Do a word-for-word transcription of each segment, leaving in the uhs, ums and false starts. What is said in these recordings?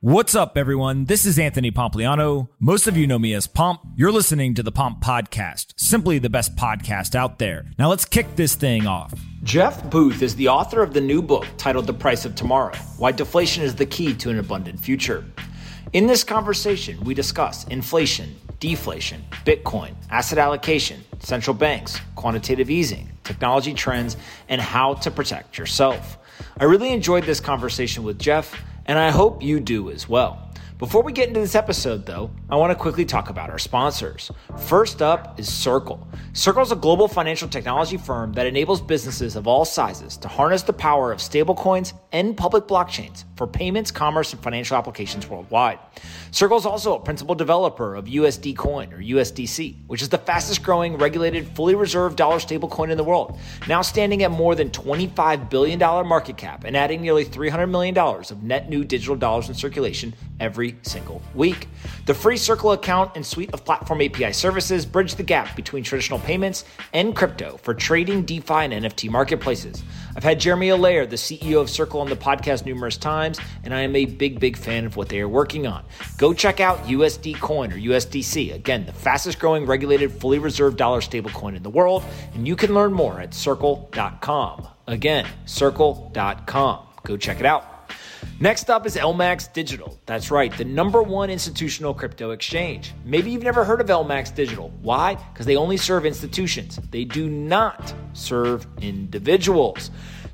What's up, everyone? This is Anthony Pompliano. Most of you know me as Pomp. You're listening to the Pomp Podcast, simply the best podcast out there. Now let's kick this thing off. Jeff Booth is the author of the new book titled The Price of Tomorrow: Why Deflation is the Key to an Abundant Future. In this conversation, we discuss inflation, deflation, Bitcoin, asset allocation, central banks, quantitative easing, technology trends, and how to protect yourself. I really enjoyed this conversation with Jeff, and I hope you do as well. Before we get into this episode, though, I want to quickly talk about our sponsors. First up is Circle. Circle is a global financial technology firm that enables businesses of all sizes to harness the power of stablecoins and public blockchains for payments, commerce, and financial applications worldwide. Circle is also a principal developer of U S D Coin, or U S D C, which is the fastest growing regulated, fully reserved dollar stablecoin in the world, now standing at more than twenty-five billion dollars market cap and adding nearly three hundred million dollars of net new digital dollars in circulation every single week. The free Circle account and suite of platform A P I services bridge the gap between traditional payments and crypto for trading, DeFi, and N F T marketplaces. I've had Jeremy Allaire, the C E O of Circle, on the podcast numerous times, and I am a big, big fan of what they are working on. Go check out U S D Coin, or U S D C, again, the fastest growing regulated, fully reserved dollar stablecoin in the world, and you can learn more at circle dot com. Again, circle dot com. Go check it out. Next up is L Max Digital. That's right, the number one institutional crypto exchange. Maybe you've never heard of L Max Digital. Why? Because they only serve institutions. They do not serve individuals.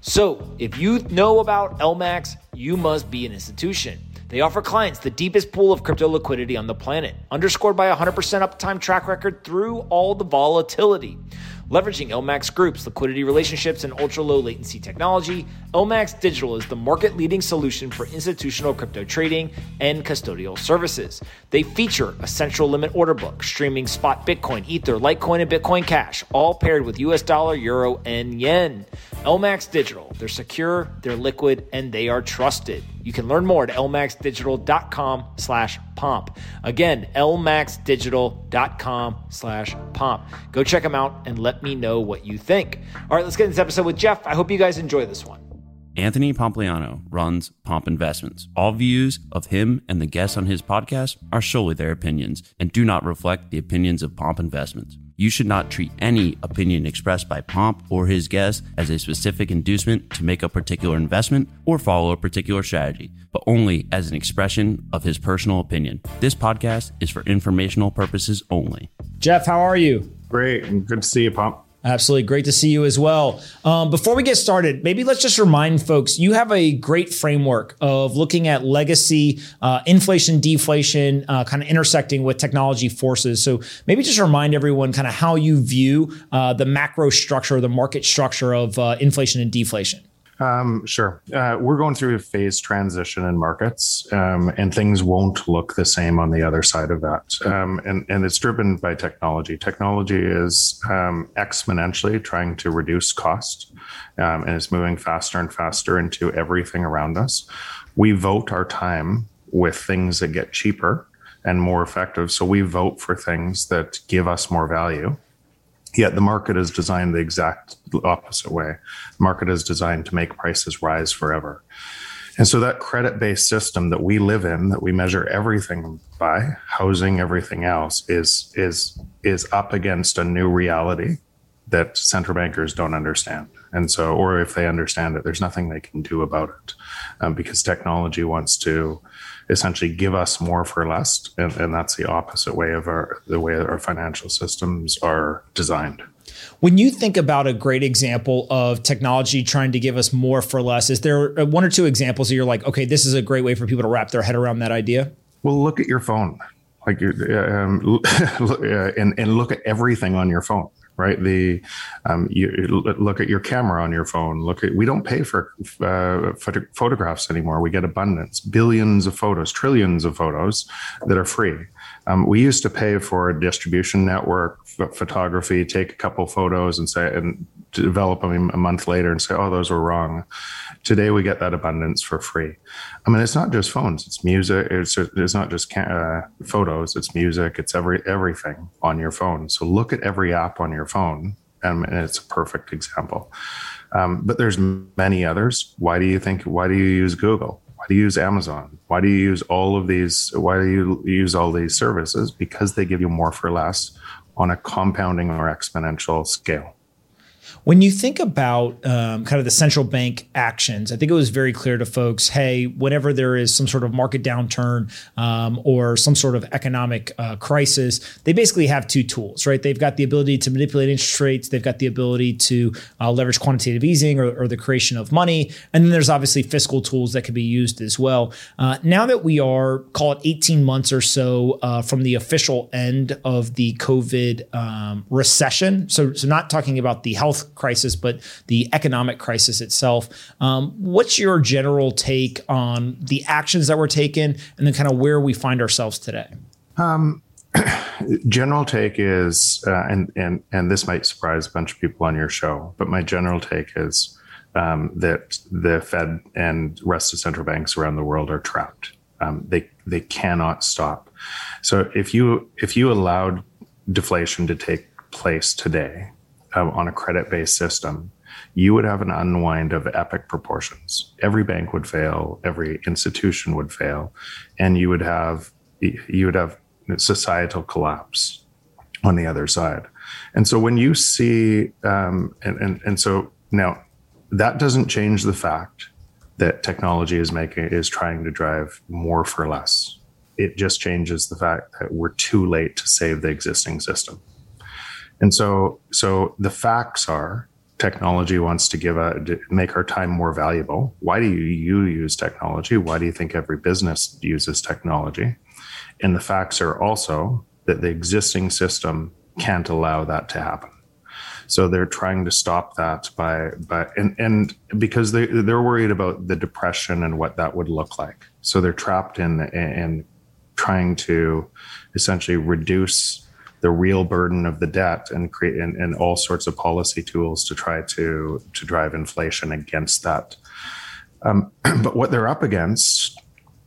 So if you know about L Max, you must be an institution. They offer clients the deepest pool of crypto liquidity on the planet, underscored by a one hundred percent uptime track record through all the volatility. Leveraging L Max Group's liquidity relationships and ultra-low latency technology, L Max Digital is the market-leading solution for institutional crypto trading and custodial services. They feature a central limit order book, streaming spot Bitcoin, Ether, Litecoin, and Bitcoin Cash, all paired with U S dollar, euro, and yen. L Max Digital, they're secure, they're liquid, and they are trusted. You can learn more at l max digital dot com slash pomp. Again, l max digital dot com slash pomp. Go check them out and let me know what you think. All right, let's get into this episode with Jeff. I hope you guys enjoy this one. Anthony Pompliano runs Pomp Investments. All views of him and the guests on his podcast are solely their opinions and do not reflect the opinions of Pomp Investments. You should not treat any opinion expressed by Pomp or his guests as a specific inducement to make a particular investment or follow a particular strategy, but only as an expression of his personal opinion. This podcast is for informational purposes only. Jeff, how are you? Great. And good to see you, Pomp. Absolutely. Great to see you as well. Um, before we get started, maybe let's just remind folks, you have a great framework of looking at legacy, uh, inflation, deflation, uh, kind of intersecting with technology forces. So maybe just remind everyone kind of how you view uh, the macro structure, the market structure of uh, inflation and deflation. Um, sure. Uh, we're going through a phase transition in markets, um, and things won't look the same on the other side of that. Um, and, and it's driven by technology. Technology is um, exponentially trying to reduce cost, um, and it's moving faster and faster into everything around us. We vote our time with things that get cheaper and more effective. So we vote for things that give us more value. Yet the market is designed the exact opposite way. The market is designed to make prices rise forever. And so that credit-based system that we live in, that we measure everything by, housing, everything else, is is is up against a new reality that central bankers don't understand. And so, or if they understand it, there's nothing they can do about it, um, because technology wants to essentially give us more for less, and, and that's the opposite way of our the way our financial systems are designed. When you think about a great example of technology trying to give us more for less, is there one or two examples that you're like, okay, this is a great way for people to wrap their head around that idea? Well, look at your phone, like you, um, and and look at everything on your phone. Right. The um, you look at your camera on your phone. Look at we don't pay for uh, photo- photographs anymore. We get abundance, billions of photos, trillions of photos that are free. Um, we used to pay for a distribution network, f- photography, take a couple photos and say and develop them a month later and say, oh, those were wrong. Today we get that abundance for free. I mean, it's not just phones; it's music. It's it's not just uh, photos. It's music. It's every everything on your phone. So look at every app on your phone, and, and it's a perfect example. Um, but there's many others. Why do you think? Why do you use Google? Why do you use Amazon? Why do you use all of these? Why do you use all these services? Because they give you more for less on a compounding or exponential scale. When you think about um, kind of the central bank actions, I think it was very clear to folks, hey, whenever there is some sort of market downturn um, or some sort of economic uh, crisis, they basically have two tools, right? They've got the ability to manipulate interest rates. They've got the ability to uh, leverage quantitative easing or, or the creation of money. And then there's obviously fiscal tools that can be used as well. Uh, now that we are, call it eighteen months or so uh, from the official end of the COVID um, recession, so, so not talking about the health crisis, but the economic crisis itself. Um, what's your general take on the actions that were taken and then kind of where we find ourselves today? Um, general take is, uh, and, and, and this might surprise a bunch of people on your show, but my general take is um, that the Fed and rest of central banks around the world are trapped. Um, they, they cannot stop. So if you, if you allowed deflation to take place today, Um, on a credit-based system, you would have an unwind of epic proportions. Every bank would fail, every institution would fail, and you would have you would have societal collapse on the other side. And so when you see, um, and, and and so now that doesn't change the fact that technology is making is trying to drive more for less. It just changes the fact that we're too late to save the existing system. And so, so the facts are technology wants to give a, to make our time more valuable. Why do you, you use technology? Why do you think every business uses technology? And the facts are also that the existing system can't allow that to happen. So they're trying to stop that by, by and, and because they, they're worried about the depression and what that would look like. So they're trapped in, in trying to essentially reduce the real burden of the debt and create and, and all sorts of policy tools to try to to drive inflation against that. Um, but what they're up against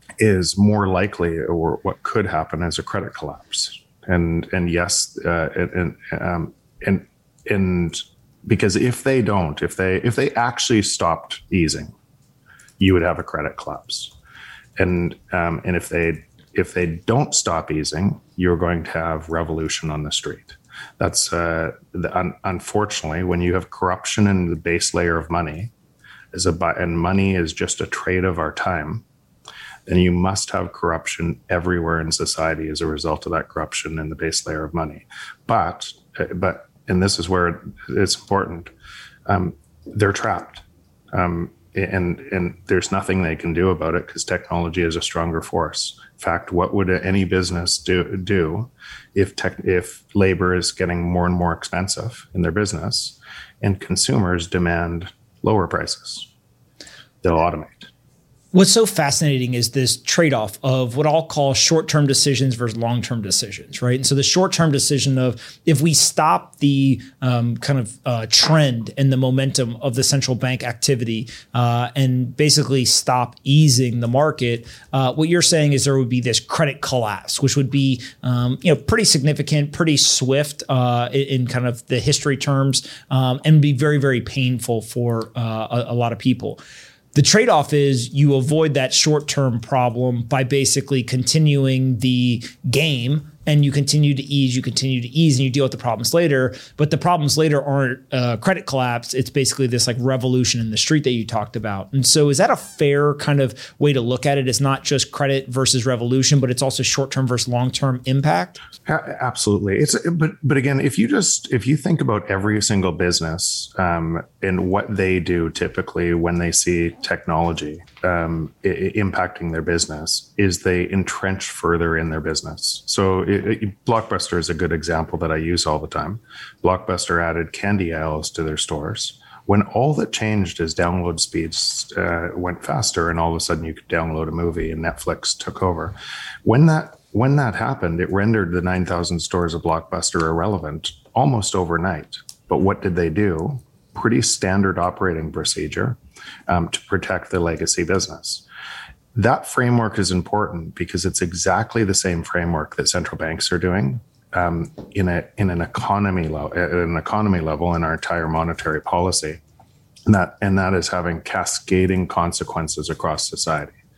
is more likely, or what could happen, is a credit collapse. And and yes, uh, and um, and and because if they don't, if they if they actually stopped easing, you would have a credit collapse. And um, and if they If they don't stop easing, you're going to have revolution on the street. That's uh, the, un, unfortunately, when you have corruption in the base layer of money, is a and money is just a trade of our time, then you must have corruption everywhere in society as a result of that corruption in the base layer of money. But but and this is where it's important. Um, they're trapped. Um, And and there's nothing they can do about it because technology is a stronger force. In fact, what would any business do do if tech, if labor is getting more and more expensive in their business and consumers demand lower prices? They'll automate. What's so fascinating is this trade-off of what I'll call short-term decisions versus long-term decisions, right? And so the short-term decision of if we stop the um, kind of uh, trend and the momentum of the central bank activity uh, and basically stop easing the market, uh, what you're saying is there would be this credit collapse, which would be um, you know pretty significant, pretty swift uh, in, in kind of the history terms, um, and be very, very painful for uh, a, a lot of people. The trade-off is you avoid that short-term problem by basically continuing the game, and you continue to ease, you continue to ease, and you deal with the problems later. But the problems later aren't uh, credit collapse. It's basically this like revolution in the street that you talked about. And so is that a fair kind of way to look at it? It's not just credit versus revolution, but it's also short-term versus long-term impact? Absolutely. It's but but again, if you just if you think about every single business um, and what they do typically when they see technology um, I- impacting their business, is they entrench further in their business. So it, it, Blockbuster is a good example that I use all the time. Blockbuster added candy aisles to their stores. When all that changed is download speeds uh, went faster, and all of a sudden you could download a movie, and Netflix took over. When that When that happened, it rendered the nine thousand stores of Blockbuster irrelevant almost overnight. But what did they do? Pretty standard operating procedure um, to protect the legacy business. That framework is important because it's exactly the same framework that central banks are doing um, in a in an economy level, at an economy level in our entire monetary policy, and that and that is having cascading consequences across society.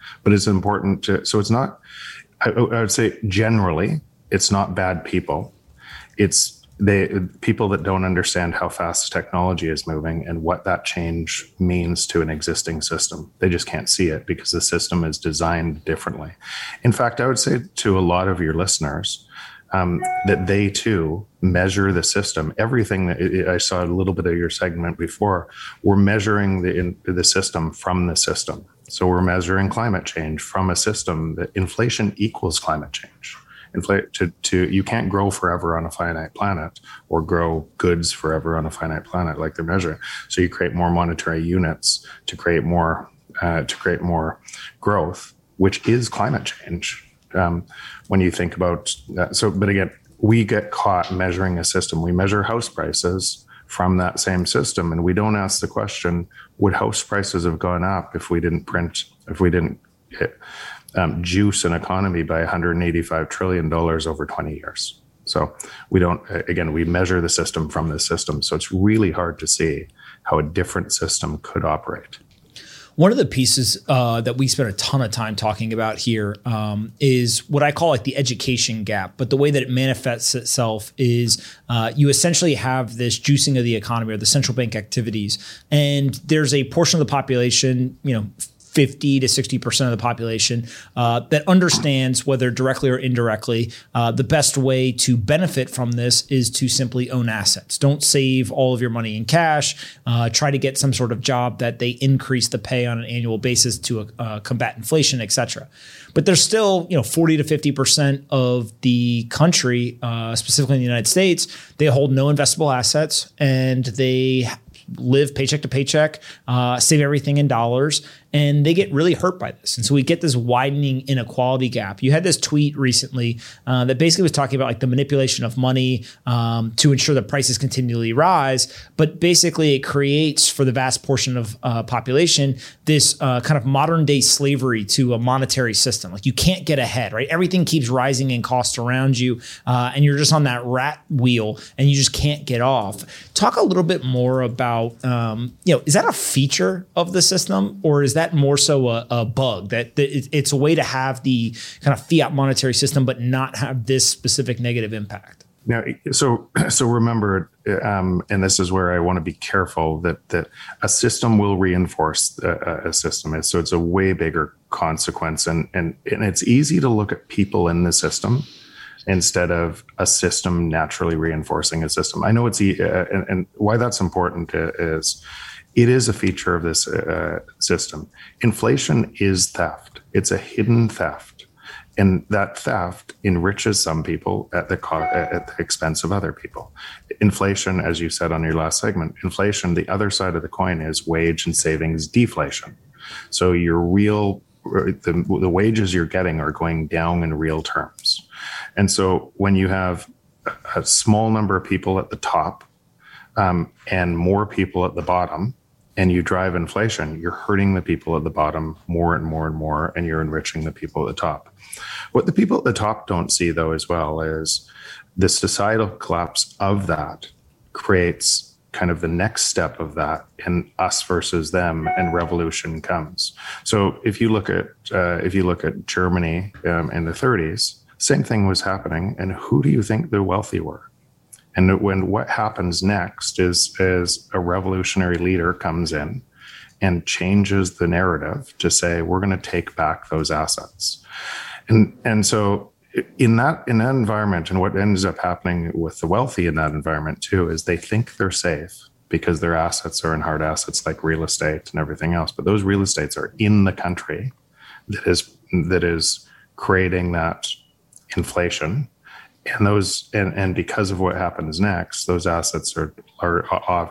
but it's important to, so it's not, I, I would say generally, it's not bad people. It's they people that don't understand how fast technology is moving and what that change means to an existing system. They just can't see it because the system is designed differently. In fact, I would say to a lot of your listeners um, that they too measure the system. Everything that I saw a little bit of your segment before, we're measuring the in, the system from the system. So we're measuring climate change from a system that inflation equals climate change. Inflate to, to you can't grow forever on a finite planet or grow goods forever on a finite planet like they're measuring. So you create more monetary units to create more uh, to create more growth, which is climate change. Um, when you think about that. So, but again, we get caught measuring a system. We measure house prices from that same system, and we don't ask the question: would house prices have gone up if we didn't print? If we didn't hit, Um, juice an economy by one hundred eighty-five trillion dollars over twenty years. So we don't, again, we measure the system from the system. So it's really hard to see how a different system could operate. One of the pieces uh, that we spent a ton of time talking about here um, is what I call like the education gap. But the way that it manifests itself is uh, you essentially have this juicing of the economy or the central bank activities. And there's a portion of the population, you know, fifty to sixty percent of the population uh, that understands, whether directly or indirectly, uh, the best way to benefit from this is to simply own assets. Don't save all of your money in cash. Uh, try to get some sort of job that they increase the pay on an annual basis to uh, combat inflation, et cetera. But there's still, you know, forty to fifty percent of the country, uh, specifically in the United States, they hold no investable assets and they live paycheck to paycheck, uh, save everything in dollars, and they get really hurt by this. And so we get this widening inequality gap. You had this tweet recently uh, that basically was talking about like the manipulation of money um, to ensure that prices continually rise. But basically it creates for the vast portion of uh, population this uh, kind of modern day slavery to a monetary system. Like you can't get ahead, right? Everything keeps rising in cost around you uh, and you're just on that rat wheel and you just can't get off. Talk a little bit more about Um, you know, is that a feature of the system, or is that more so a, a bug that, that it's a way to have the kind of fiat monetary system, but not have this specific negative impact? Now, so so remember, um, and this is where I want to be careful that that a system will reinforce a, a system. So it's a way bigger consequence, and and and it's easy to look at people in the system instead of a system naturally reinforcing a system. I know it's, uh, and, and why that's important is it is a feature of this uh, system. Inflation is theft. It's a hidden theft. And that theft enriches some people at the co- at the expense of other people. Inflation, as you said on your last segment, inflation, the other side of the coin is wage and savings deflation. So your real, the, the wages you're getting are going down in real terms. And so when you have a small number of people at the top um, and more people at the bottom, and you drive inflation, you're hurting the people at the bottom more and more and more, and you're enriching the people at the top. What the people at the top don't see, though, as well, is the societal collapse of that creates kind of the next step of that in us versus them, and revolution comes. So if you look at uh, if you look at Germany um, in the thirties, same thing was happening. And who do you think the wealthy were? And when what happens next is, is a revolutionary leader comes in and changes the narrative to say, we're going to take back those assets. And, and so in that, in that environment, and what ends up happening with the wealthy in that environment too, is they think they're safe because their assets are in hard assets like real estate and everything else. But those real estates are in the country that is, that is creating that inflation, and those and, and because of what happens next, those assets are are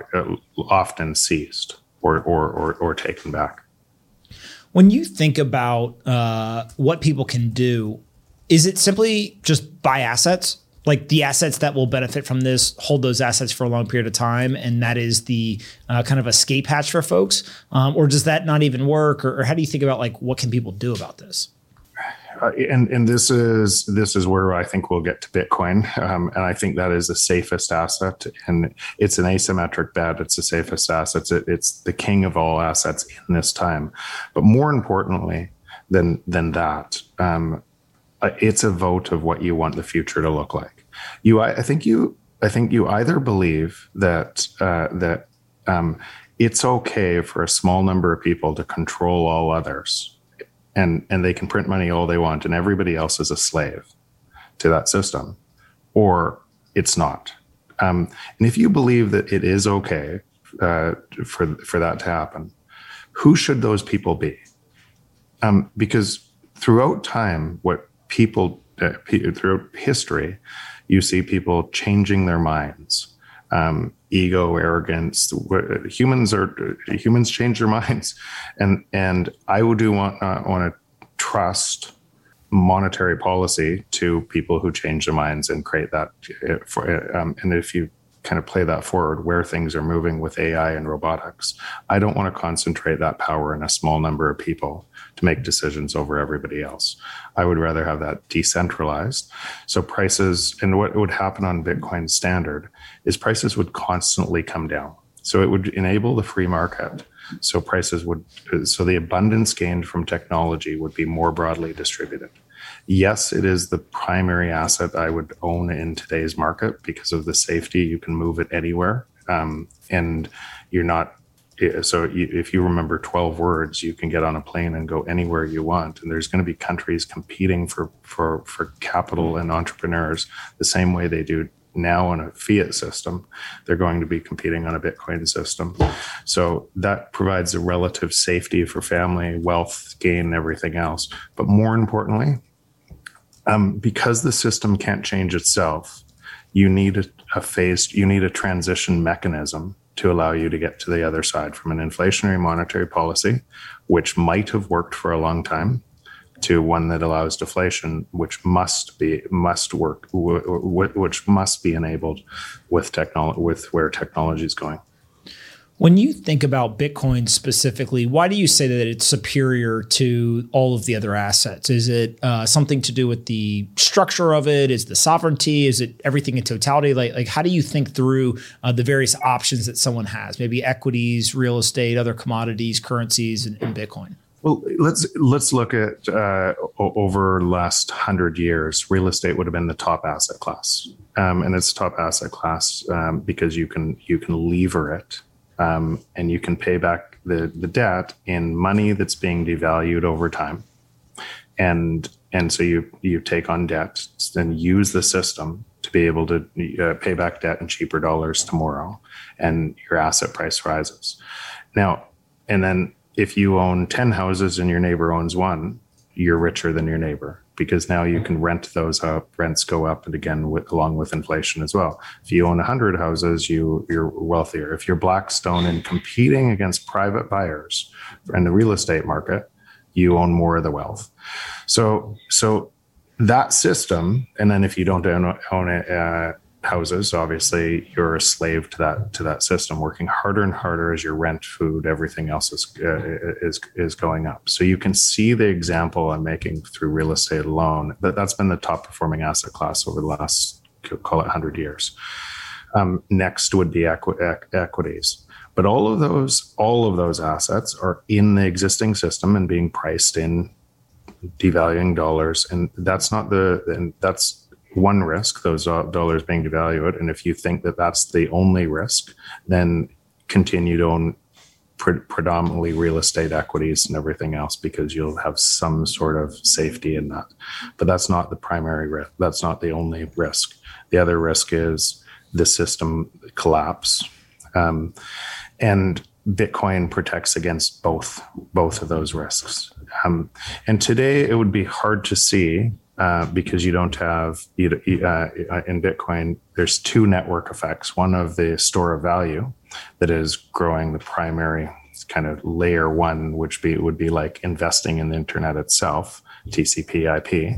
often seized or or or, or taken back. When you think about uh, what people can do, is it simply just buy assets? Like the assets that will benefit from this, hold those assets for a long period of time, and that is the uh, kind of escape hatch for folks? Um, or does that not even work? Or, or how do you think about like what can people do about this? Uh, and and this is this is where I think we'll get to Bitcoin, um, and I think that is the safest asset, and it's an asymmetric bet. It's the safest asset. It's, it's the king of all assets in this time. But more importantly, than than that. Um, it's a vote of what you want the future to look like. You, I, I think you, I think you either believe that uh, that um, it's okay for a small number of people to control all others, and and they can print money all they want, and everybody else is a slave to that system, or it's not. Um, and if you believe that it is okay uh, for for that to happen, who should those people be? Um, because throughout time, what people uh, throughout history, you see people changing their minds. Um, ego, arrogance. Humans are humans change their minds, and and I do want uh, want to trust monetary policy to people who change their minds and create that. For, um, and if you kind of play that forward, where things are moving with A I and robotics, I don't want to concentrate that power in a small number of people to make decisions over everybody else. I would rather have that decentralized. So prices, and what would happen on Bitcoin Standard is prices would constantly come down. So it would enable the free market. So prices would, so the abundance gained from technology would be more broadly distributed. Yes, it is the primary asset I would own in today's market because of the safety. You can move it anywhere. Um, and you're not, so if you remember twelve words, you can get on a plane and go anywhere you want. And there's going to be countries competing for, for, for capital and entrepreneurs the same way they do now on a fiat system. They're going to be competing on a Bitcoin system. So that provides a relative safety for family, wealth gain, everything else. But more importantly, um, because the system can't change itself, you need a, a phased, you need a transition mechanism to allow you to get to the other side from an inflationary monetary policy, which might have worked for a long time, to one that allows deflation, which must be must work, which must be enabled with technology, with where technology is going. When you think about Bitcoin specifically, why do you say that it's superior to all of the other assets? Is it uh, something to do with the structure of it? Is the sovereignty? Is it everything in totality? Like, like how do you think through uh, the various options that someone has? Maybe equities, real estate, other commodities, currencies, and, and Bitcoin. Well, let's let's look at uh, over the last hundred years. Real estate would have been the top asset class, um, and it's top asset class um, because you can you can lever it, um, and you can pay back the the debt in money that's being devalued over time, and and so you you take on debt and use the system to be able to uh, pay back debt in cheaper dollars tomorrow, and your asset price rises. Now, and then. If you own ten houses and your neighbor owns one, you're richer than your neighbor because now you can rent those up. Rents go up, and again, with, along with inflation as well. If you own one hundred houses, you, you're wealthier. If you're Blackstone and competing against private buyers in the real estate market, you own more of the wealth. So, so that system, and then if you don't own, own it, uh, houses, obviously you're a slave to that to that system, working harder and harder as your rent, food, everything else is uh, is is going up. So you can see the example I'm making through real estate alone. That that's been the top performing asset class over the last, call it one hundred years. Um, next would be equi- equ- equities, but all of those all of those assets are in the existing system and being priced in devaluing dollars, and that's not the and that's. One risk, those dollars being devalued. And if you think that that's the only risk, then continue to own pre- predominantly real estate equities and everything else because you'll have some sort of safety in that. But that's not the primary risk. That's not the only risk. The other risk is the system collapse. Um, and Bitcoin protects against both, both of those risks. Um, and today it would be hard to see Uh, because you don't have, uh, in Bitcoin, there's two network effects. One of the store of value that is growing the primary kind of layer one, which be, would be like investing in the internet itself, T C P I P.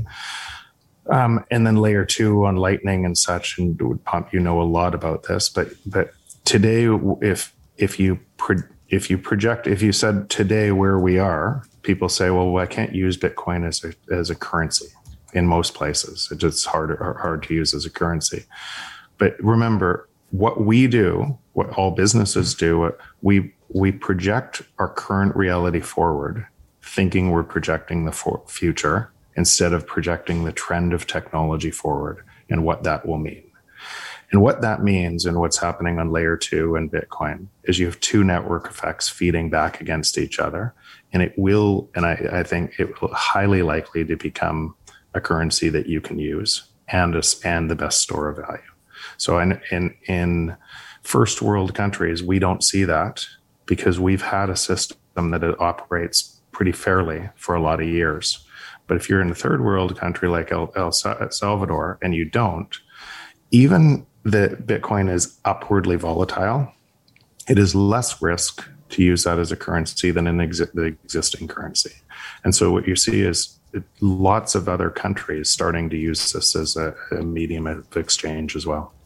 Um, and then layer two on Lightning and such, and Pump, you know a lot about this, but but today, if if you pro- if you project, if you said today where we are, people say, well, I can't use Bitcoin as a as a currency. In most places, it's just hard, hard to use as a currency. But remember, what we do, what all businesses do, we we project our current reality forward thinking we're projecting the for- future instead of projecting the trend of technology forward and what that will mean. And what that means and what's happening on layer two and Bitcoin is you have two network effects feeding back against each other. And it will, and I, I think it will highly likely to become a currency that you can use and, a, and the best store of value. So in, in, in first world countries, we don't see that because we've had a system that it operates pretty fairly for a lot of years. But if you're in a third world country like El, El Salvador and you don't, even that Bitcoin is upwardly volatile, it is less risk to use that as a currency than an exi- the existing currency. And so what you see is lots of other countries starting to use this as a, a medium of exchange as well.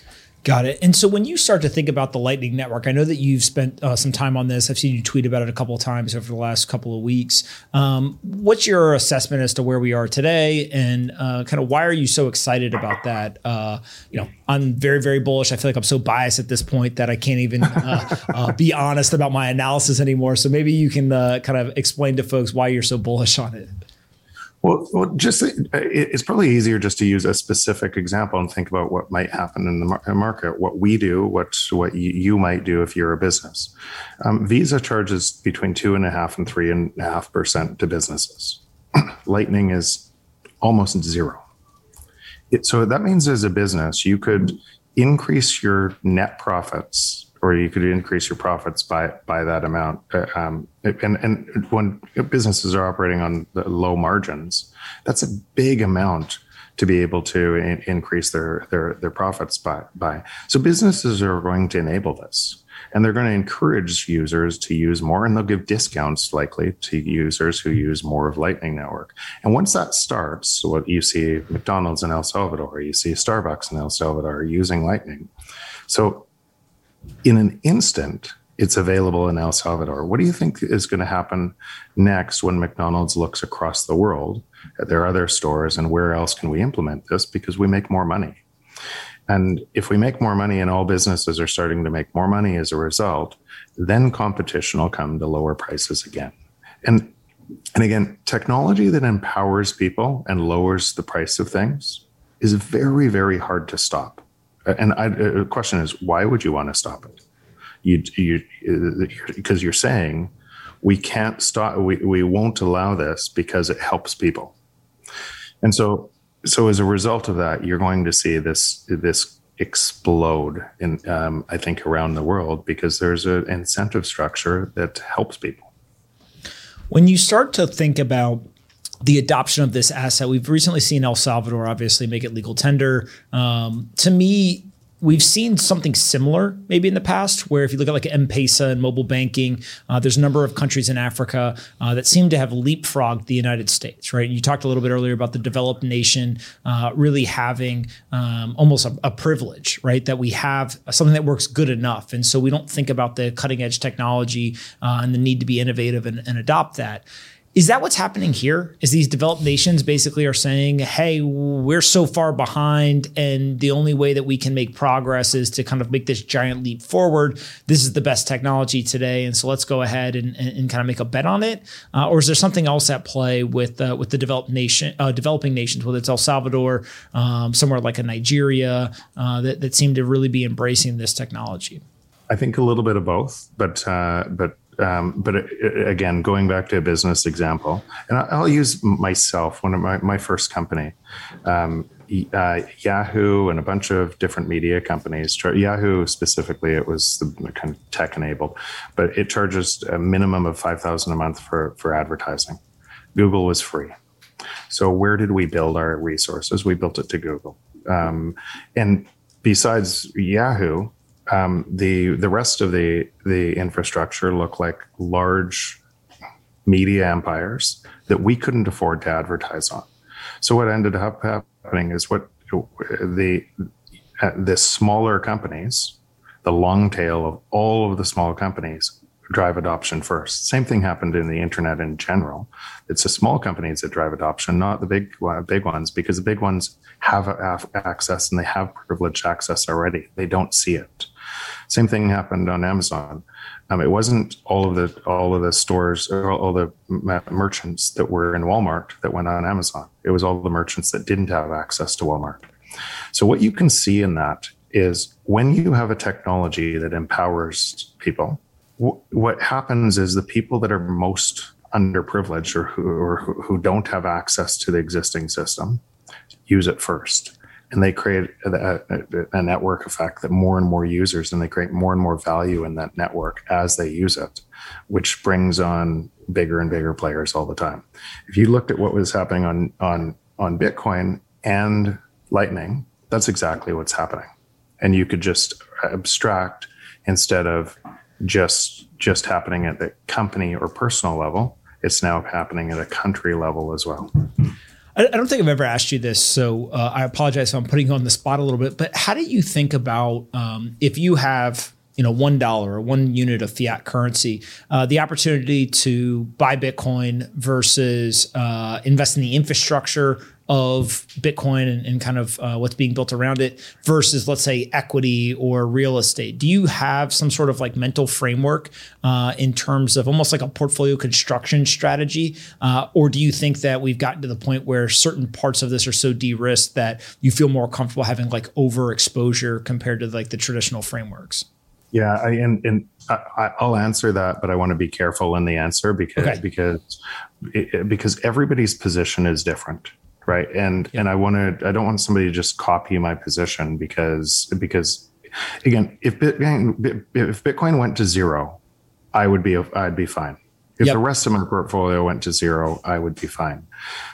Got it. And so when you start to think about the Lightning Network, I know that you've spent uh, some time on this. I've seen you tweet about it a couple of times over the last couple of weeks. Um, what's your assessment as to where we are today, and uh, kind of why are you so excited about that? Uh, you know, I'm very, very bullish. I feel like I'm so biased at this point that I can't even uh, uh, be honest about my analysis anymore. So maybe you can uh, kind of explain to folks why you're so bullish on it. Well, well, just it's probably easier just to use a specific example and think about what might happen in the market, what we do, what what you might do if you're a business. Um, Visa charges between two and a half and three and a half percent to businesses. Lightning is almost zero. It, so that means as a business, you could increase your net profits, or you could increase your profits by by that amount. Uh, um, and, and when businesses are operating on the low margins, that's a big amount to be able to in, increase their, their, their profits by, by. So businesses are going to enable this. And they're going to encourage users to use more, and they'll give discounts likely to users who use more of Lightning Network. And once that starts, what you see McDonald's in El Salvador, you see Starbucks in El Salvador using Lightning. So in an instant, it's available in El Salvador. What do you think is going to happen next when McDonald's looks across the world at their other stores, and where else can we implement this? Because we make more money. And if we make more money and all businesses are starting to make more money as a result, then competition will come to lower prices again. And, and again, technology that empowers people and lowers the price of things is very, very hard to stop. And I, the question is, why would you want to stop it? You, you, because you're saying we can't stop, we, we won't allow this because it helps people. And so, so as a result of that, you're going to see this, this explode in, um, I think, around the world, because there's an incentive structure that helps people. When you start to think about the adoption of this asset, we've recently seen El Salvador obviously make it legal tender. Um, to me, we've seen something similar maybe in the past, where if you look at like M-Pesa and mobile banking, uh, there's a number of countries in Africa uh, that seem to have leapfrogged the United States, right? You talked a little bit earlier about the developed nation uh, really having um, almost a, a privilege, right? That we have something that works good enough. And so we don't think about the cutting edge technology uh, and the need to be innovative and, and adopt that. Is that what's happening here? Is these developed nations basically are saying, hey, we're so far behind, and the only way that we can make progress is to kind of make this giant leap forward. This is the best technology today, and so let's go ahead and, and, and kind of make a bet on it. Uh, or is there something else at play with uh, with the developed nation, uh, developing nations, whether it's El Salvador, um, somewhere like a Nigeria, uh, that, that seem to really be embracing this technology? I think a little bit of both, but uh, but. Um, but it, again, going back to a business example, and I'll use myself, one of my, my first company, um, uh, Yahoo and a bunch of different media companies. Yahoo specifically, it was the kind of tech enabled, but it charges a minimum of five thousand dollars a month for, for advertising. Google was free. So where did we build our resources? We built it to Google. Um, and besides Yahoo, Um, the the rest of the the infrastructure looked like large media empires that we couldn't afford to advertise on. So what ended up happening is what the uh, the smaller companies, the long tail of all of the small companies, drive adoption first. Same thing happened in the internet in general. It's the small companies that drive adoption, not the big uh, big ones, because the big ones have, have access and they have privileged access already. They don't see it. Same thing happened on Amazon. Um, it wasn't all of the all of the stores or all the merchants that were in Walmart that went on Amazon. It was all the merchants that didn't have access to Walmart. So what you can see in that is when you have a technology that empowers people, w- what happens is the people that are most underprivileged or who, or who don't have access to the existing system use it first. And they create a, a, a network effect that more and more users, and they create more and more value in that network as they use it, which brings on bigger and bigger players all the time. If you looked at what was happening on, on, on Bitcoin and Lightning, that's exactly what's happening. And you could just abstract instead of just just happening at the company or personal level. It's now happening at a country level as well. I don't think I've ever asked you this, so uh, I apologize if I'm putting you on the spot a little bit, but how do you think about um, if you have, you know, one dollar or one unit of fiat currency, uh, the opportunity to buy Bitcoin versus uh, invest in the infrastructure of Bitcoin and, and kind of uh, what's being built around it versus, let's say, equity or real estate? Do you have some sort of like mental framework uh, in terms of almost like a portfolio construction strategy? Uh, or do you think that we've gotten to the point where certain parts of this are so de-risked that you feel more comfortable having like overexposure compared to like the traditional frameworks? Yeah, I, and, and I, I'll answer that, but I want to be careful in the answer because okay. because it, because everybody's position is different. Right. And yeah. and I want to I don't want somebody to just copy my position because because, again, if Bitcoin, if Bitcoin went to zero, I would be I'd be fine. If yep. the rest of my portfolio went to zero, I would be fine.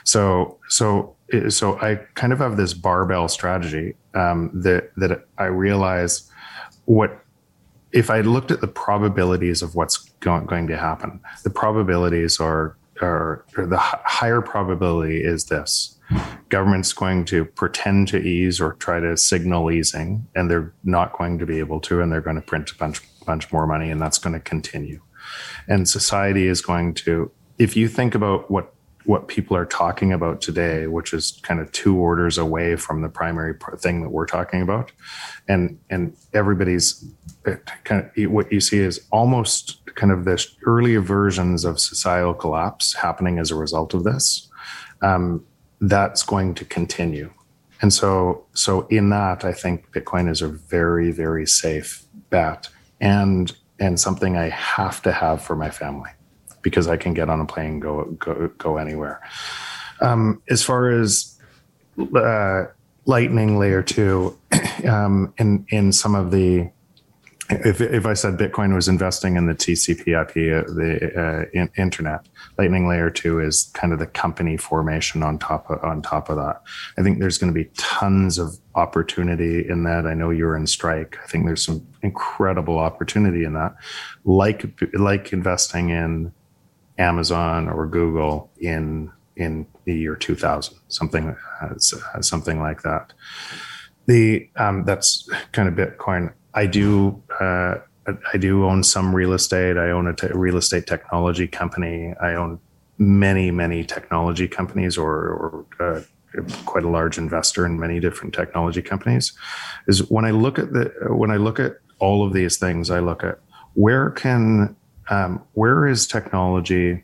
So so so I kind of have this barbell strategy um, that that I realize what if I looked at the probabilities of what's going, going to happen. The probabilities are are or the higher probability is this. Government's going to pretend to ease or try to signal easing, and they're not going to be able to, and they're going to print a bunch, bunch more money, and that's going to continue. And society is going to, if you think about what, what people are talking about today, which is kind of two orders away from the primary thing that we're talking about, and, and everybody's kind of, what you see is almost kind of this earlier versions of societal collapse happening as a result of this. Um, that's going to continue. And so, so in that, I think Bitcoin is a very, very safe bet and, and something I have to have for my family because I can get on a plane and go, go, go anywhere. Um, as far as, uh, Lightning layer two, um, in, in some of the, If if I said Bitcoin was investing in the T C P I P, uh, the uh, in, internet, Lightning Layer two is kind of the company formation on top of, on top of that. I think there's going to be tons of opportunity in that. I know you're in Strike. I think there's some incredible opportunity in that, like like investing in Amazon or Google in in the year two thousand, something uh, something like that. The um, that's kind of Bitcoin. I do. Uh, I do own some real estate. I own a te- real estate technology company. I own many, many technology companies, or, or uh, quite a large investor in many different technology companies. Is when I look at the when I look at all of these things, I look at where can um, where is technology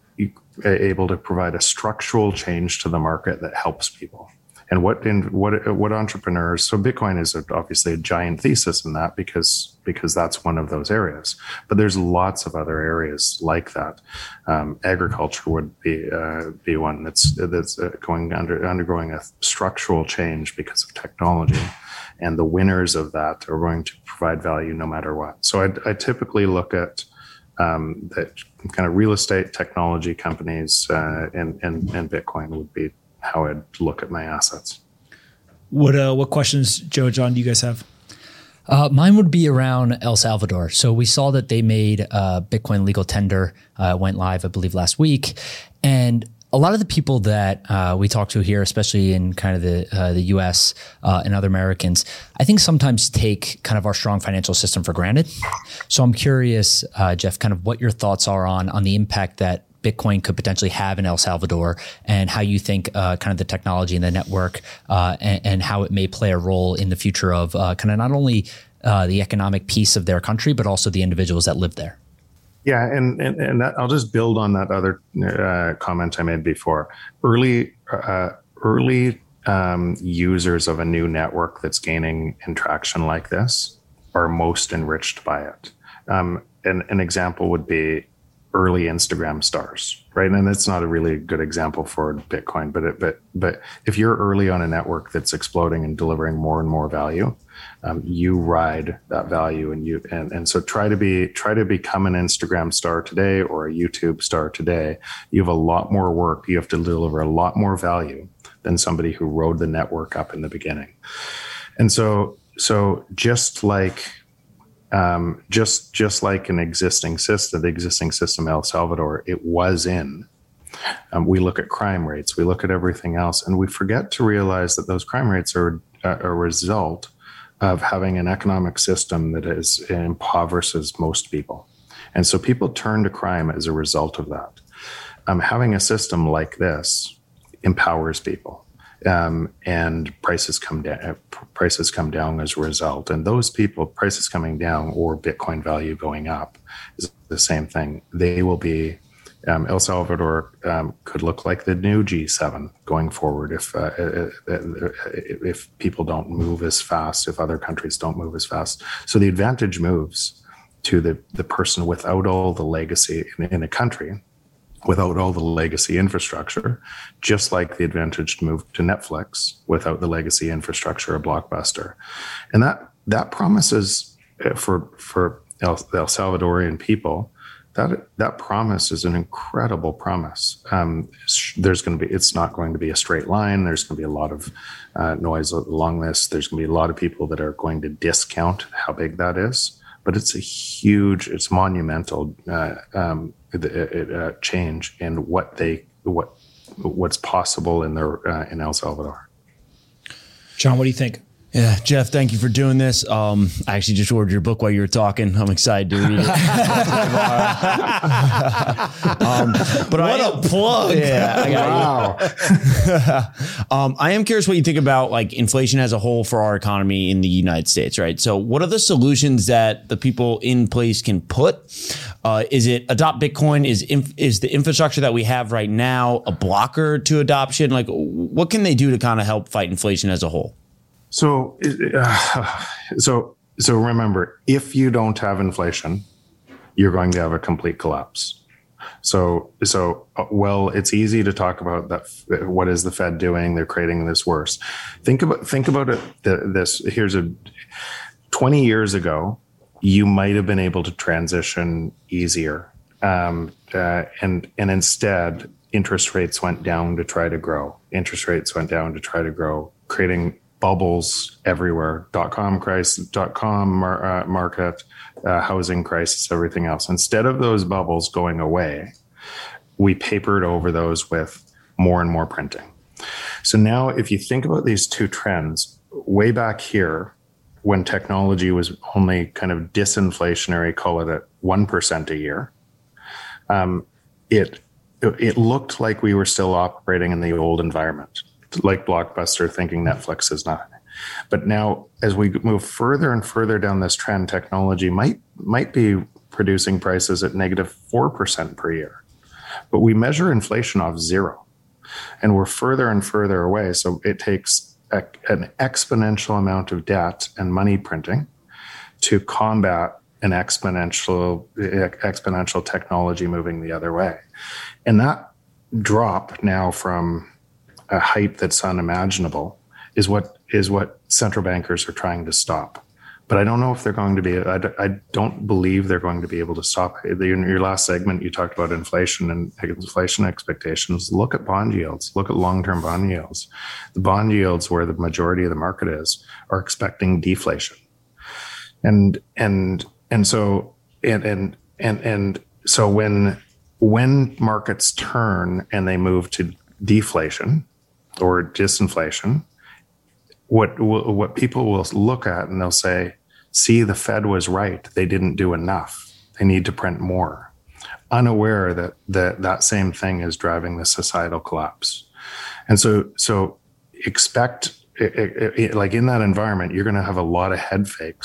able to provide a structural change to the market that helps people. And what in what what entrepreneurs? So Bitcoin is obviously a giant thesis in that because because that's one of those areas. But there's lots of other areas like that. Um, agriculture would be uh, be one that's that's going under undergoing a structural change because of technology, and the winners of that are going to provide value no matter what. So I, I typically look at um, that kind of real estate technology companies uh, and and and Bitcoin would be how I'd look at my assets. What uh, what questions, Joe, John, do you guys have? Uh, mine would be around El Salvador. So we saw that they made uh, Bitcoin legal tender, uh, went live, I believe, last week. And a lot of the people that uh, we talk to here, especially in kind of the uh, the U S uh, and other Americans, I think sometimes take kind of our strong financial system for granted. So I'm curious, uh, Jeff, kind of what your thoughts are on on the impact that Bitcoin could potentially have in El Salvador, and how you think uh, kind of the technology and the network uh, and, and how it may play a role in the future of uh, kind of not only uh, the economic piece of their country, but also the individuals that live there. Yeah, and and, and that, I'll just build on that other uh, comment I made before. Early uh, early um, users of a new network that's gaining traction like this are most enriched by it. Um, and an example would be early Instagram stars, right? And it's not a really good example for Bitcoin, but it, but but if you're early on a network that's exploding and delivering more and more value, um, you ride that value, and you and and so try to be try to become an Instagram star today or a YouTube star today. You have a lot more work. You have to deliver a lot more value than somebody who rode the network up in the beginning. And so so just like. Um, just just like an existing system, the existing system El Salvador, it was in. Um, we look at crime rates, we look at everything else, and we forget to realize that those crime rates are uh, a result of having an economic system that is impoverishes most people. And so people turn to crime as a result of that. Um, having a system like this empowers people. Um, and prices come down. Prices come down as a result, and those people, prices coming down or Bitcoin value going up, is the same thing. They will be. Um, El Salvador um, could look like the new G seven going forward if uh, if people don't move as fast, if other countries don't move as fast. So the advantage moves to the the person without all the legacy in, in a country. Without all the legacy infrastructure, just like the advantage moved to Netflix without the legacy infrastructure of Blockbuster. And that that promises for for El, El Salvadorian people, that that promise is an incredible promise. Um, there's going to be, it's not going to be a straight line. There's going to be a lot of uh, noise along this. There's going to be a lot of people that are going to discount how big that is. But it's a huge, it's monumental uh, um, uh, change in what they, what, what's possible in their uh, in El Salvador. John, what do you think? Yeah, Jeff, thank you for doing this. Um, I actually just ordered your book while you were talking. I'm excited to read it. um, but what I, a plug! Yeah, I got wow. um, I am curious what you think about like inflation as a whole for our economy in the United States, right? So, what are the solutions that the people in place can put? Uh, is it adopt Bitcoin? Is inf- is the infrastructure that we have right now a blocker to adoption? Like, what can they do to kind of help fight inflation as a whole? So, uh, so, so remember, if you don't have inflation, you're going to have a complete collapse. So, so, uh, well, it's easy to talk about that. What is the Fed doing? They're creating this worse. Think about, think about it. This here's a twenty years ago, you might have been able to transition easier. Um, uh, and, and instead interest rates went down to try to grow. Interest rates went down to try to grow, creating bubbles everywhere, dot-com crisis, dot-com mar- uh, market, uh, housing crisis, everything else. Instead of those bubbles going away, we papered over those with more and more printing. So now if you think about these two trends, way back here, when technology was only kind of disinflationary, call it at one percent a year, um, it it looked like we were still operating in the old environment, like Blockbuster, thinking Netflix is not. But now, as we move further and further down this trend, technology might might be producing prices at negative four percent per year. But we measure inflation off zero. And we're further and further away. So it takes a, an exponential amount of debt and money printing to combat an exponential exponential technology moving the other way. And that drop now from a height that's unimaginable is what is what central bankers are trying to stop. But I don't know if they're going to be, I, I don't believe they're going to be able to stop it. In your last segment, you talked about inflation and inflation expectations. Look at bond yields. Look at long-term bond yields. The bond yields where the majority of the market is are expecting deflation. And, and, and so, and, and, and, and so when, when markets turn and they move to deflation or disinflation, what what people will look at and they'll say, see, the Fed was right. They didn't do enough. They need to print more, unaware that that, that same thing is driving the societal collapse. And so so expect, it, it, it, like in that environment, you're going to have a lot of head fakes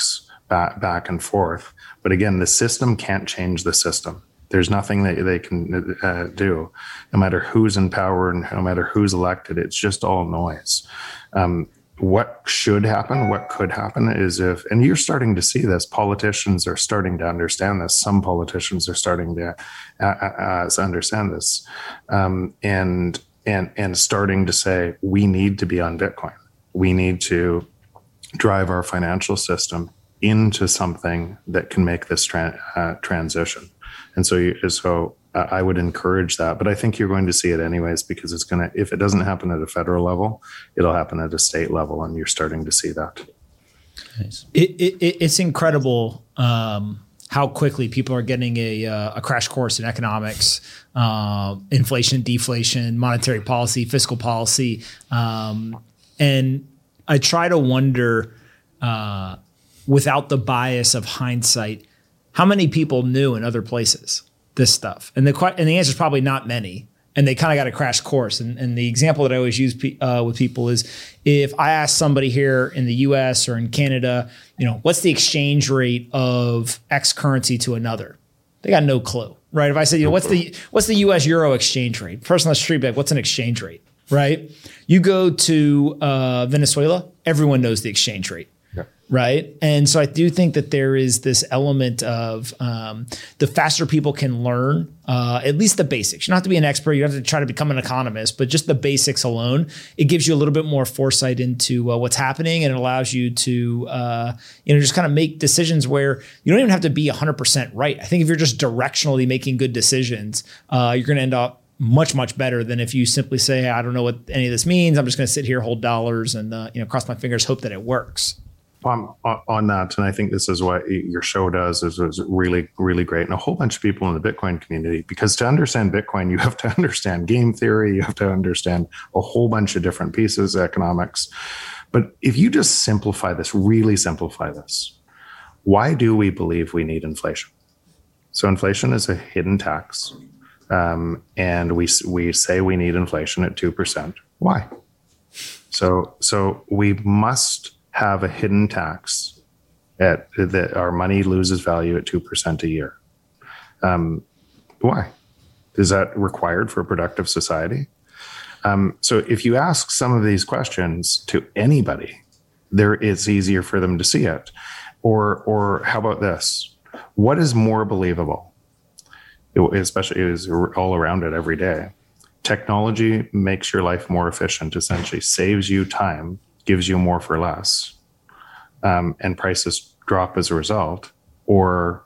back, back and forth. But again, the system can't change the system. There's nothing that they can uh, do, no matter who's in power and no matter who's elected. It's just all noise. Um, what should happen, what could happen is if, and you're starting to see this, politicians are starting to understand this. Some politicians are starting to uh, uh, understand this, um, and and and starting to say, we need to be on Bitcoin. We need to drive our financial system into something that can make this tra- uh, transition. And so, you, so uh, I would encourage that, but I think you're going to see it anyways, because it's going to, if it doesn't happen at a federal level, it'll happen at a state level. And you're starting to see that. Nice. It, it, it's incredible um, how quickly people are getting a, uh, a crash course in economics, uh, inflation, deflation, monetary policy, fiscal policy. Um, and I try to wonder, uh, without the bias of hindsight, how many people knew in other places this stuff? And the and the answer is probably not many. And they kind of got a crash course. And, and the example that I always use uh, with people is, if I ask somebody here in the U S or in Canada, you know, what's the exchange rate of X currency to another? They got no clue, right? If I said, you know, what's the what's the U S Euro exchange rate? Person on the street, like, what's an exchange rate, right? You go to uh, Venezuela, everyone knows the exchange rate. Right. And so I do think that there is this element of um, the faster people can learn, uh, at least the basics. You don't have to be an expert. You don't have to try to become an economist, but just the basics alone, it gives you a little bit more foresight into uh, what's happening, and it allows you to, uh, you know, just kind of make decisions where you don't even have to be one hundred percent right. I think if you're just directionally making good decisions, uh, you're going to end up much, much better than if you simply say, hey, I don't know what any of this means. I'm just going to sit here, hold dollars, and uh, you know, cross my fingers, hope that it works. Um, on that, and I think this is what your show does, is, is really, really great. And a whole bunch of people in the Bitcoin community, because to understand Bitcoin, you have to understand game theory, you have to understand a whole bunch of different pieces, economics. But if you just simplify this, really simplify this, why do we believe we need inflation? So inflation is a hidden tax. Um, and we we say we need inflation at two percent. Why? So, so we must have a hidden tax at that our money loses value at two percent a year. Um, why? Is that required for a productive society? Um, so if you ask some of these questions to anybody, there it's easier for them to see it. Or, or how about this? What is more believable? It, especially, it is all around it every day. Technology makes your life more efficient, essentially saves you time, gives you more for less, um, and prices drop as a result, or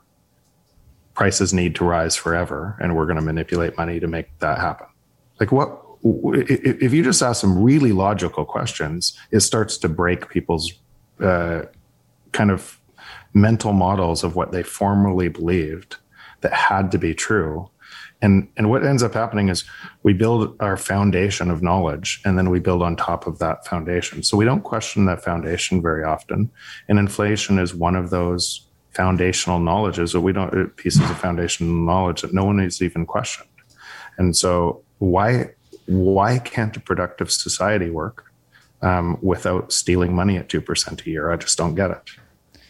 prices need to rise forever, and we're going to manipulate money to make that happen. Like, what if you just ask some really logical questions? It starts to break people's uh, kind of mental models of what they formerly believed that had to be true. And and what ends up happening is we build our foundation of knowledge, and then we build on top of that foundation. So we don't question that foundation very often. And inflation is one of those foundational knowledges that we don't pieces of foundational knowledge that no one has even questioned. And so why why can't a productive society work um, without stealing money at two percent a year? I just don't get it.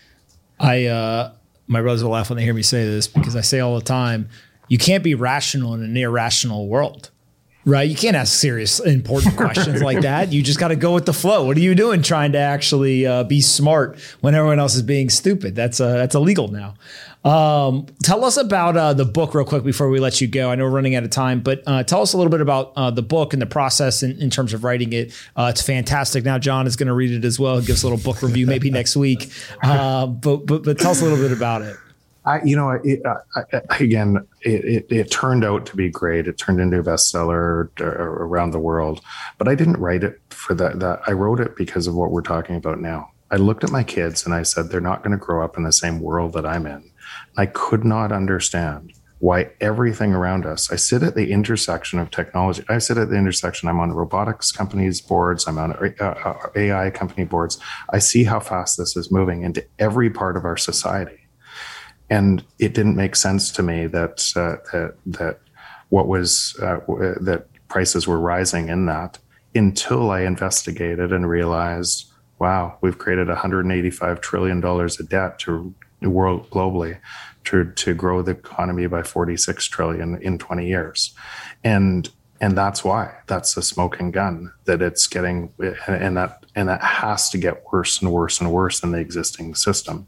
I uh, my brothers will laugh when they hear me say this, because I say all the time, you can't be rational in an irrational world, right? You can't ask serious, important questions like that. You just got to go with the flow. What are you doing trying to actually uh, be smart when everyone else is being stupid? That's uh, that's illegal now. Um, tell us about uh, the book real quick before we let you go. I know we're running out of time, but uh, tell us a little bit about uh, the book and the process in, in terms of writing it. Uh, it's fantastic. Now John is going to read it as well. Give us a little book review maybe next week. Uh, but, but but tell us a little bit about it. I, you know, it, I, I, again, it, it, it turned out to be great. It turned into a bestseller around the world, but I didn't write it for that, that. I wrote it because of what we're talking about now. I looked at my kids and I said, they're not going to grow up in the same world that I'm in. I could not understand why everything around us, I sit at the intersection of technology. I sit at the intersection. I'm on robotics companies boards. I'm on uh, A I company boards. I see how fast this is moving into every part of our society. And it didn't make sense to me that uh, that, that what was uh, that prices were rising in that, until I investigated and realized wow, we've created one hundred eighty-five trillion dollars of debt to the world globally to, to grow the economy by forty-six trillion in twenty years. And And that's why that's a smoking gun that it's getting, and that, and that has to get worse and worse and worse than the existing system.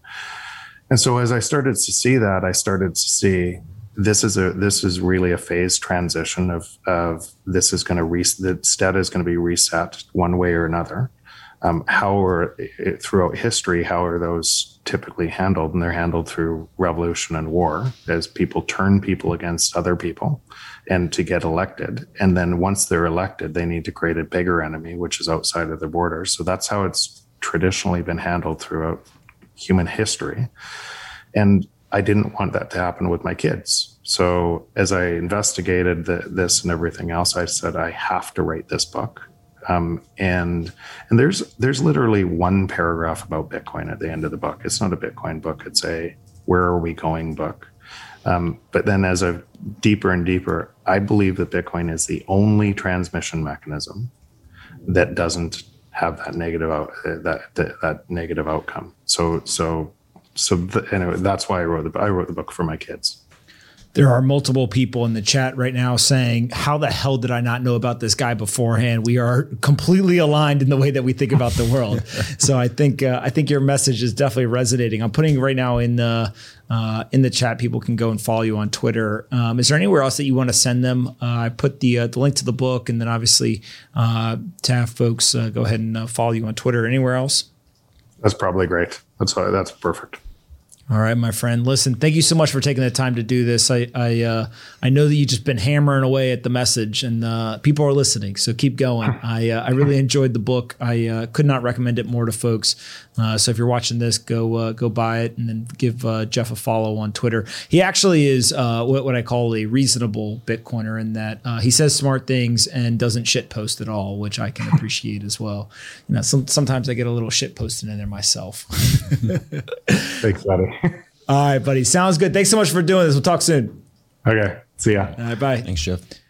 And so as I started to see that, I started to see this is a, this is really a phase transition of, of this is going to reset, the debt is going to be reset one way or another. Um, how are, throughout history, how are those typically handled? And they're handled through revolution and war, as people turn people against other people and to get elected. And then once they're elected, they need to create a bigger enemy, which is outside of their borders. So that's how it's traditionally been handled throughout human history. And I didn't want that to happen with my kids. So as I investigated the, this and everything else, I said, I have to write this book. Um, and and there's there's literally one paragraph about Bitcoin at the end of the book. It's not a Bitcoin book. It's a where are we going book. Um, but then as a deeper and deeper, I believe that Bitcoin is the only transmission mechanism that doesn't have that negative out, that, that that negative outcome. So so so the, anyway, that's why I wrote the I wrote the book for my kids. There are multiple people in the chat right now saying, how the hell did I not know about this guy beforehand? We are completely aligned in the way that we think about the world. So I think uh, I think your message is definitely resonating. I'm putting right now in the uh, in the chat. People can go and follow you on Twitter. Um, is there anywhere else that you want to send them? Uh, I put the uh, the link to the book, and then obviously uh, to have folks uh, go ahead and uh, follow you on Twitter. Anywhere else? That's probably great. That's that's perfect. All right, my friend. Listen, thank you so much for taking the time to do this. I I uh, I know that you've just been hammering away at the message, and uh, people are listening. So keep going. I uh, I really enjoyed the book. I uh, could not recommend it more to folks. Uh, so if you're watching this, go uh, go buy it, and then give uh, Jeff a follow on Twitter. He actually is uh, what what I call a reasonable Bitcoiner, in that uh, he says smart things and doesn't shit post at all, which I can appreciate as well. You know, some, sometimes I get a little shit posted in there myself. Thanks, buddy. All right, buddy. Sounds good. Thanks so much for doing this. We'll talk soon. Okay. See ya. All right, bye. Thanks, Jeff.